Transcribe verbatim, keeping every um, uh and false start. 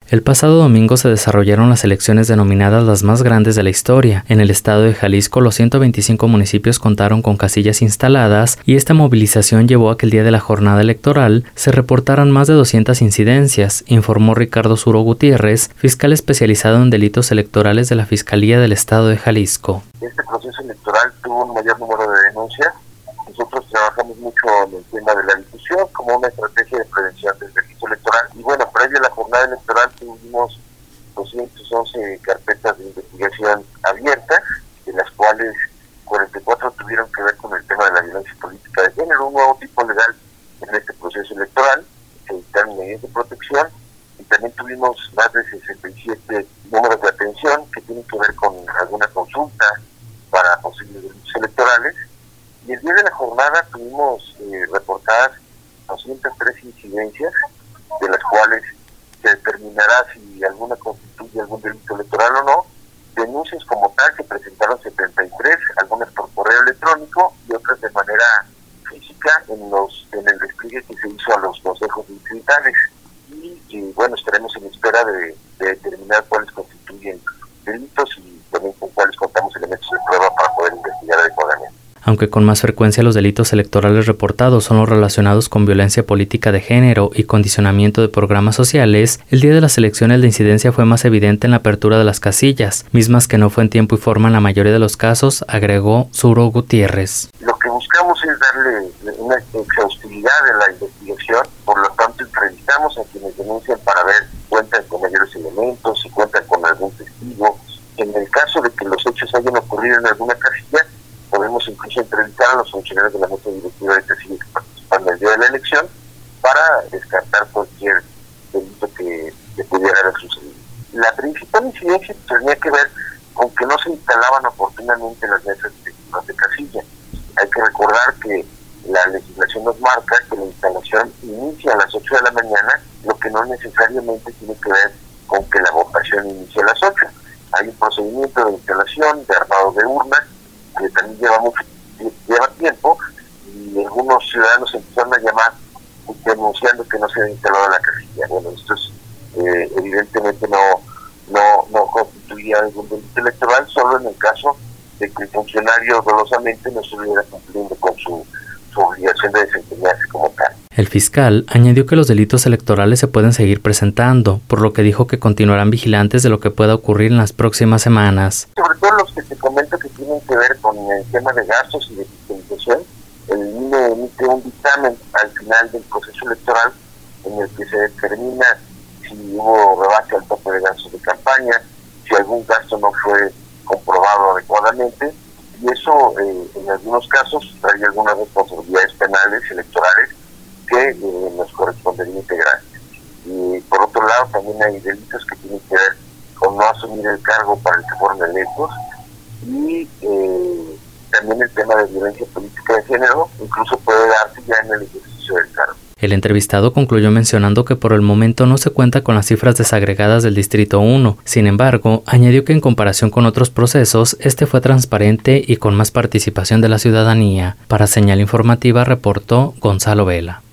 El pasado domingo se desarrollaron las elecciones denominadas las más grandes de la historia. En el estado de Jalisco, los ciento veinticinco municipios contaron con casillas instaladas y esta movilización llevó a que el día de la jornada electoral se reportaran más de doscientas incidencias, informó Ricardo Zuro Gutiérrez, fiscal especializado en delitos electorales de la Fiscalía del Estado de Jalisco. Este proceso electoral tuvo un mayor número de denuncias. Nosotros trabajamos mucho en el tema de la difusión como una estrategia de prevención del delito electoral. Y bueno, previo a la jornada electoral tuvimos doscientas once carpetas de investigación abiertas, de las cuales cuarenta y cuatro tuvieron que ver con el tema de la violencia política de género, un nuevo tipo legal en este proceso electoral. Se dictaron medidas de protección y también tuvimos más de sesenta y siete números de atención que tienen que ver con alguna consulta para posibles delitos electorales. Y el día de la jornada tuvimos eh, reportadas doscientas tres incidencias, de las cuales se determinará si alguna constituye algún delito electoral o no. Denuncias como tal se presentaron setenta y tres, algunas por correo electrónico y otras de manera física en los en el despliegue que se hizo a los consejos distritales. Y, y bueno, estaremos en espera de, de determinar cuáles constituyen delitos y también con cuáles contamos elementos de prueba para poder investigar adecuadamente. Aunque con más frecuencia los delitos electorales reportados son los relacionados con violencia política de género y condicionamiento de programas sociales, el día de las elecciones la incidencia fue más evidente en la apertura de las casillas, mismas que no fue en tiempo y forma en la mayoría de los casos, agregó Zuro Gutiérrez. Lo que buscamos es darle una exhaustividad de la investigación, por lo tanto entrevistamos a quienes denuncian para ver si cuentan con mayores elementos, si cuentan con algún testigo. En el caso de que los hechos hayan ocurrido en alguna casilla, podemos incluso entrevistar a los funcionarios de la mesa directiva de casilla que participan en el día de la elección para descartar cualquier delito que, que pudiera haber sucedido. La principal incidencia tenía que ver con que no se instalaban oportunamente las mesas directivas de casilla. Hay que recordar que la legislación nos marca que la instalación inicia a las ocho de la mañana, lo que no necesariamente tiene que ver con que la votación inicie a las ocho. Hay un procedimiento de instalación, de armado de urnas, que también lleva mucho lleva tiempo, y algunos ciudadanos empezaron a llamar denunciando que no se había instalado la casilla. Bueno, esto es, eh, evidentemente no, no, no constituía algún delito electoral, solo en el caso de que el funcionario dolosamente no estuviera cumpliendo con su, su obligación de desempeñarse como tal. El fiscal añadió que los delitos electorales se pueden seguir presentando, por lo que dijo que continuarán vigilantes de lo que pueda ocurrir en las próximas semanas. Sobre todo los que te comento que tienen que ver con el tema de gastos y de fiscalización, el I N E emite un dictamen al final del proceso electoral en el que se determina si hubo rebase al tope de gastos de campaña, si algún gasto no fue comprobado adecuadamente, y eso eh, en algunos casos trae algunas responsabilidades penales electorales que eh, nos correspondería integrar. Y por otro lado también hay delitos que tienen que ver con no asumir el cargo para el que fueron electos, y eh, también el tema de violencia política de género incluso puede darse ya en el ejercicio del cargo. El entrevistado concluyó mencionando que por el momento no se cuenta con las cifras desagregadas del Distrito uno. Sin embargo, añadió que en comparación con otros procesos, este fue transparente y con más participación de la ciudadanía. Para Señal Informativa reportó Gonzalo Vela.